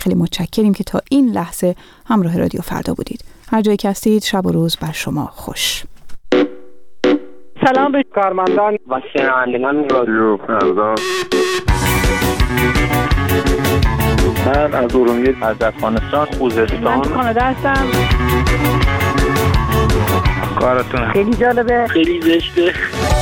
خیلی متشکریم که تا این لحظه همراه رادیو فردا بودید. هر جایی که هستید شب و روز بر شما خوش. سلام به کارمندان و شنوندگان رادیو فردا. من از ارومیه، از افغانستان، خوزستان. من کانادا هستم. کارتون خیلی جالبه، خیلی زشته.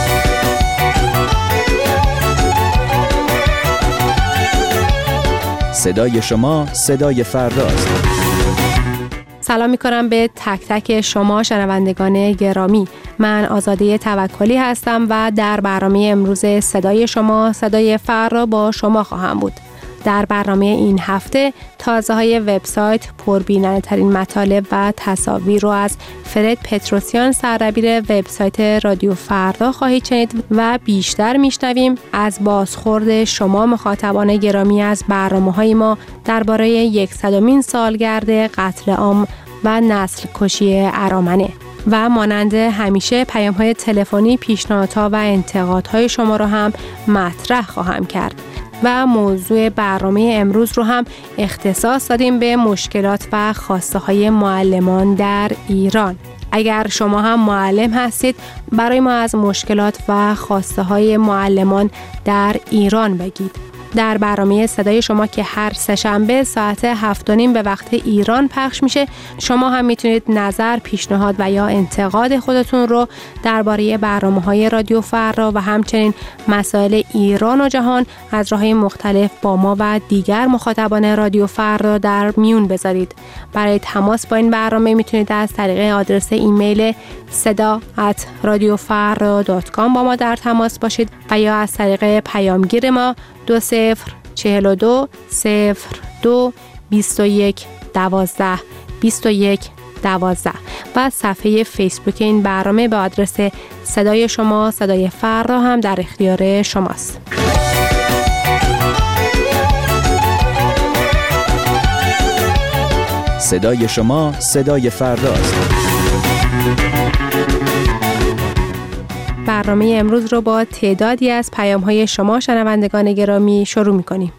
صدای شما صدای فرداست. سلام می‌کنم به تک تک شما شنوندگان گرامی. من آزاده توکلی هستم و در برنامه امروز صدای شما صدای فردا با شما خواهم بود. در برنامه این هفته تازه‌های وبسایت، پربیننده‌ترین مطالب و تصاویر رو از فرد پتروسیان، سردبیر وبسایت رادیو فردا خواهید شنید و بیشتر میشنویم از بازخورد شما مخاطبان گرامی از برنامه‌های ما درباره 100مین سالگرد قتل عام و نسل کشی ارامنه. و مانند همیشه پیام‌های تلفنی، پیشنهادها و انتقادهای شما رو هم مطرح خواهم کرد. و موضوع برنامه امروز رو هم اختصاص دادیم به مشکلات و خواسته های معلمان در ایران. اگر شما هم معلم هستید برای ما از مشکلات و خواسته های معلمان در ایران بگید. در برنامه صدای شما که هر سه‌شنبه ساعت 7:30 به وقت ایران پخش میشه، شما هم میتونید نظر، پیشنهاد و یا انتقاد خودتون رو درباره برنامه‌های رادیو فردا و همچنین مسائل ایران و جهان از راه‌های مختلف با ما و دیگر مخاطبان رادیو فردا در میون بذارید. برای تماس با این برنامه میتونید از طریق آدرس ایمیل seda@radiofarda.com با ما در تماس باشید و یا از طریق پیامگیر ما 2042 02 21 12 21 12 و صفحه فیسبوک این برنامه به آدرس صدای شما صدای فردا هم در اختیار شماست. صدای شما صدای فرداست. برنامه امروز رو با تعدادی از پیام‌های شما شنوندگان گرامی شروع می‌کنیم.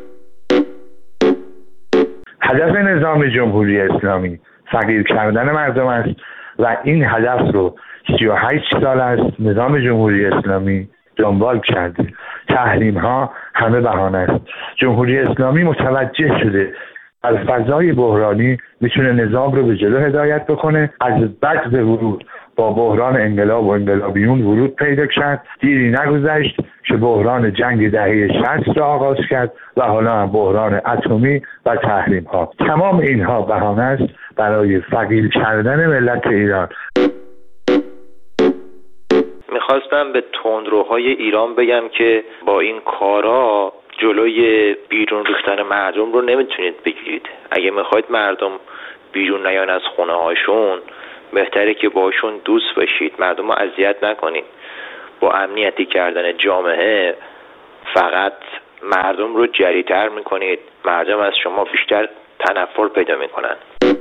هدف نظام جمهوری اسلامی فقیر کردن مردم است و این هدف رو 38 سال است نظام جمهوری اسلامی دنبال کرده. تحریم‌ها همه بهانه است. جمهوری اسلامی متوجه شده از فضای بحرانی میتونه نظام رو به جلو هدایت بکنه. از بد به ورود با بحران انقلاب و انقلابیون ورود پیدا کرد. دیری نگذشت که بحران جنگ دهه 60 را آغاز کرد و حالا هم بحران اتمی و تحریم ها. تمام اینها بهانه است برای فقیر کردن ملت ایران. میخواستم به تندروهای ایران بگم که با این کارا جلوی بیرون ریختن مردم رو نمیتونید بگیرید. اگه میخواید مردم بیرون نیان از خونه هاشون، بهتره که باشون دوست باشید، مردم رو اذیت نکنید. با امنیتی کردن جامعه فقط مردم رو جری‌تر میکنید، مردم از شما بیشتر تنفر پیدا میکنن.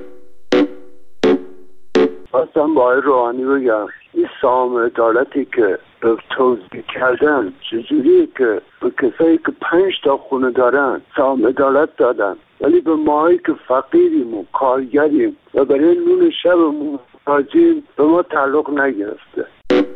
خواستم با روحانی بگم این سام عدالتی که توضیح کردن چجوریه که به کسایی که 5 تا خونه دارن سام عدالت دادن ولی به ماهایی که فقیریم و کارگریم و برای نون شبمون محتاجیم به ما تعلق نگرفته.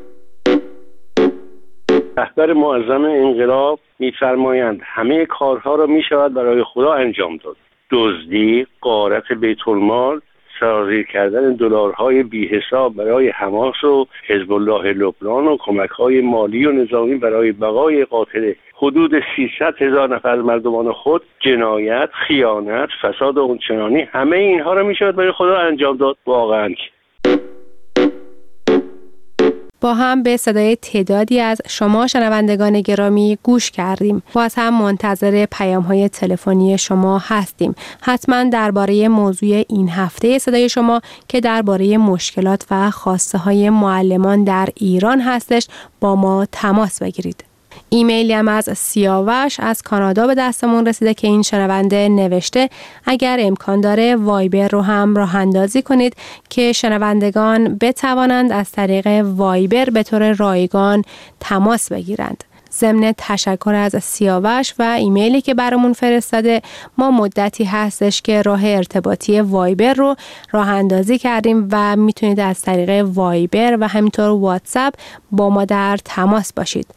رهبر معظم انقلاب می‌فرمایند همه کارها را می‌شود برای خدا انجام داد. دزدی، غارت بیت المال، سرازیر کردن دلارهای بی حساب برای حماس و حزب الله لبنان و کمک‌های مالی و نظامی برای بقای قاتل حدود 300,000 نفر از مردمان خود، جنایت، خیانت، فساد اونچنانی، همه اینها را می‌شود برای خدا انجام داد. واقعاً با هم به صدای تعدادی از شما شنوندگان گرامی گوش کردیم. باز هم منتظر پیام‌های تلفنی شما هستیم. حتما درباره موضوع این هفته صدای شما که درباره مشکلات و خواسته‌های معلمان در ایران هستش با ما تماس بگیرید. ایمیلی هم از سیاوش از کانادا به دستمون رسیده که این شنونده نوشته اگر امکان داره وایبر رو هم راه اندازی کنید که شنوندگان بتوانند از طریق وایبر به طور رایگان تماس بگیرند. ضمن تشکر از سیاوش و ایمیلی که برامون فرستاده، ما مدتی هستش که راه ارتباطی وایبر رو راه اندازی کردیم و میتونید از طریق وایبر و همینطور واتساپ با ما در تماس باشید.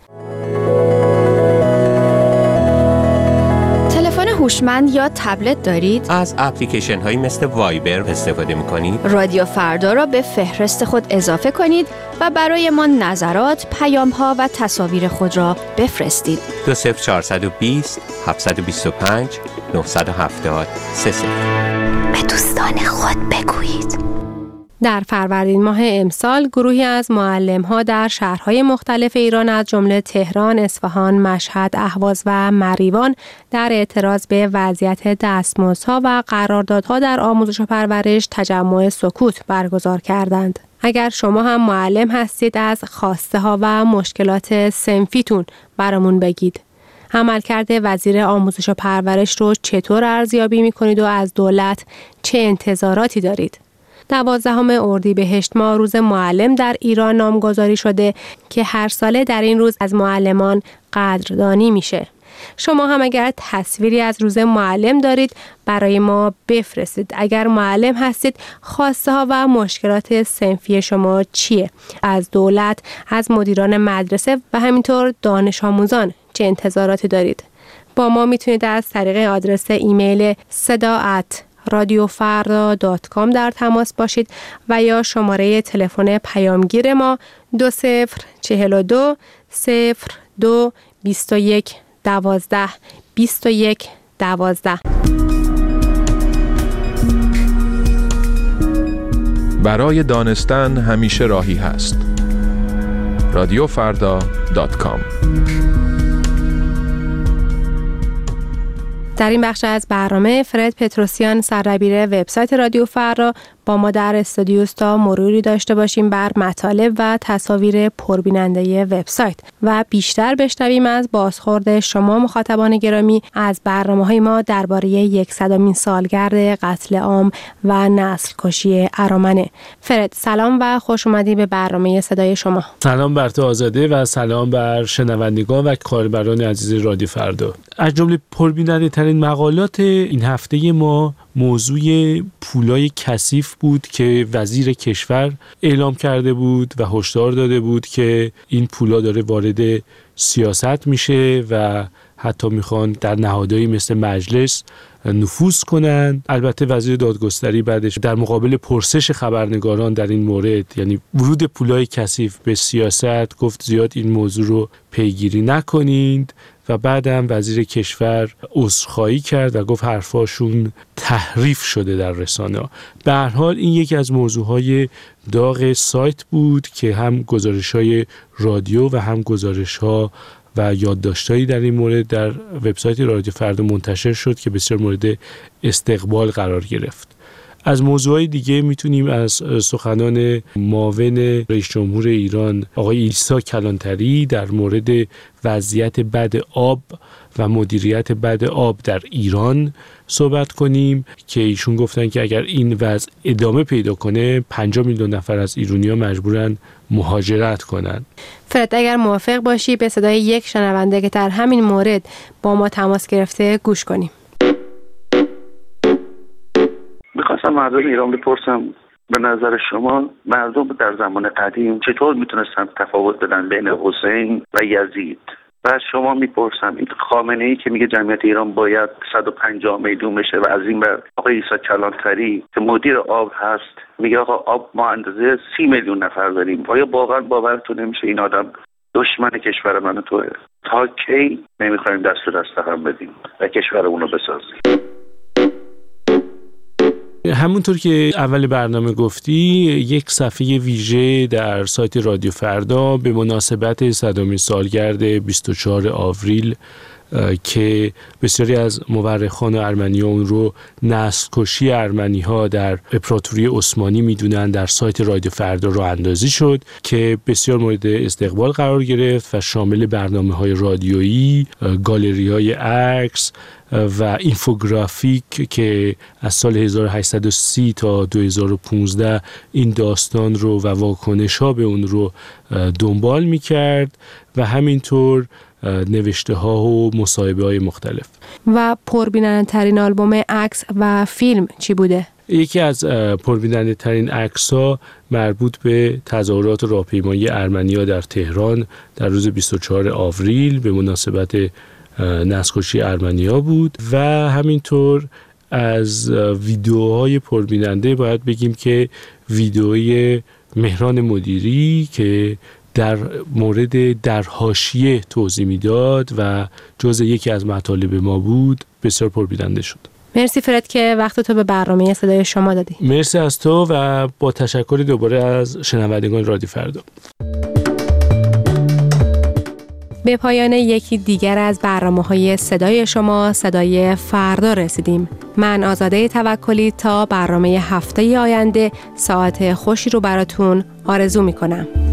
تلفن هوشمند یا تبلت دارید؟ از اپلیکیشن هایی مثل وایبر استفاده میکنید؟ رادیو فردا را به فهرست خود اضافه کنید و برای ما نظرات، پیام ها و تصاویر خود را بفرستید. 20420 725 970 30. به دوستان خود بگویید. در فروردین ماه امسال گروهی از معلم‌ها در شهرهای مختلف ایران از جمله تهران، اصفهان، مشهد، اهواز و مریوان در اعتراض به وضعیت دستمزدها و قراردادها در آموزش و پرورش تجمع سکوت برگزار کردند. اگر شما هم معلم هستید از خواسته ها و مشکلات صنفیتون برامون بگید. عملکرد وزیر آموزش و پرورش رو چطور ارزیابی می‌کنید و از دولت چه انتظاراتی دارید؟ 12 اردیبهشت ماه روز معلم در ایران نامگذاری شده که هر ساله در این روز از معلمان قدردانی میشه. شما هم اگر تصویری از روز معلم دارید برای ما بفرستید. اگر معلم هستید خواسته ها و مشکلات صنفی شما چیه؟ از دولت، از مدیران مدرسه و همینطور دانش آموزان چه انتظاراتی دارید؟ با ما میتونید از طریق آدرس ایمیل sada@radiofarda.com در تماس باشید و یا شماره تلفن پیامگیر ما 2042 02 21 12 21 12. برای دانستن همیشه راهی هست. radiofarda.com. در این بخش از برنامه فرد پتروسیان سردبیر وبسایت رادیو فردا با ما در استودیو است تا مروری داشته باشیم بر مطالب و تصاویر پربیننده وبسایت و بیشتر بشنویم از بازخورد شما مخاطبان گرامی از برنامه‌های ما درباره 100مین سالگرد قتل عام و نسل کشی ارامنه. فرد سلام و خوش اومدی به برنامه صدای شما. سلام بر تو آزاده و سلام بر شنوندگان و کاربران عزیز رادیو فردا. از جمله پربیننده ترین مقالات این هفته ما موضوع پولای کثیف بود که وزیر کشور اعلام کرده بود و هشدار داده بود که این پولا داره وارد سیاست میشه و حتی میخوان در نهادهایی مثل مجلس نفوذ کنن. البته وزیر دادگستری بعدش در مقابل پرسش خبرنگاران در این مورد، یعنی ورود پولای کثیف به سیاست، گفت زیاد این موضوع رو پیگیری نکنید و بعدم وزیر کشور عذرخواهی کرد و گفت حرفاشون تحریف شده در رسانه‌ها. به هر حال این یکی از موضوعهای داغ سایت بود که هم گزارش‌های رادیو و هم گزارش‌ها و یادداشت‌هایی در این مورد در وبسایت رادیو فردا منتشر شد که بسیار مورد استقبال قرار گرفت. از موضوعهای دیگه میتونیم از سخنان معاون رئیس جمهور ایران آقای عیسی کلانتری در مورد وضعیت بد آب و مدیریت بد آب در ایران صحبت کنیم که ایشون گفتن که اگر این وضع ادامه پیدا کنه 50 میلیون نفر از ایرانی‌ها مجبورن مهاجرت کنن. فرد اگر موافق باشی به صدای یک شنونده که در همین مورد با ما تماس گرفته گوش کنیم. میخواستم مردم ایران بپرسم به نظر شما مردم در زمان قدیم چطور میتونستن تفاوت بدن بین حسین و یزید؟ و از شما میپرسم این خامنه‌ای که میگه جمعیت ایران باید 150 میلیون بشه و از این بر آقای عیسی کلانتری که مدیر آب هست میگه آقا آب ما اندازه 30 میلیون نفر داریم. آیا واقعا باورتون نمیشه این آدم دشمن کشور من و توه؟ تا کی نمیخوایم دست به دست هم بدیم و کشورمون رو بسازیم؟ همونطور که اول برنامه گفتی، یک صفحه ویژه در سایت رادیو فردا به مناسبت 100مین سالگرد 24 آوریل که بسیاری از مورخان ارمنی اون رو نسل کشی ارمنی ها در امپراتوری عثمانی میدونن، در سایت رادیو فردا راه اندازی شد که بسیار مورد استقبال قرار گرفت و شامل برنامه‌های رادیویی، گالری‌های عکس و اینفوگرافیک که از سال 1830 تا 2015 این داستان رو و واکنش‌ها به اون رو دنبال می‌کرد و همینطور نوشته ها و مصاحبه های مختلف. و پربیننده ترین آلبوم عکس و فیلم چی بوده؟ یکی از پربیننده ترین عکس ها مربوط به تظاهرات راهپیمایی ارمنیا در تهران در روز 24 آوریل به مناسبت نسل‌کشی ارمنیا بود و همینطور از ویدیوهای پربیننده باید بگیم که ویدیوی مهران مدیری که در مورد در حاشیه توضیح میداد و جزء یکی از مطالب ما بود بسیار پربیننده شد. مرسی فرد که وقت تو به برنامه صدای شما دادی. مرسی از تو و با تشکر دوباره از شنوندگان رادیو فردا. به پایان یکی دیگر از برنامه‌های صدای شما صدای فردا رسیدیم. من آزاده توکلی تا برنامه هفته آینده ساعت خوشی رو براتون آرزو می‌کنم.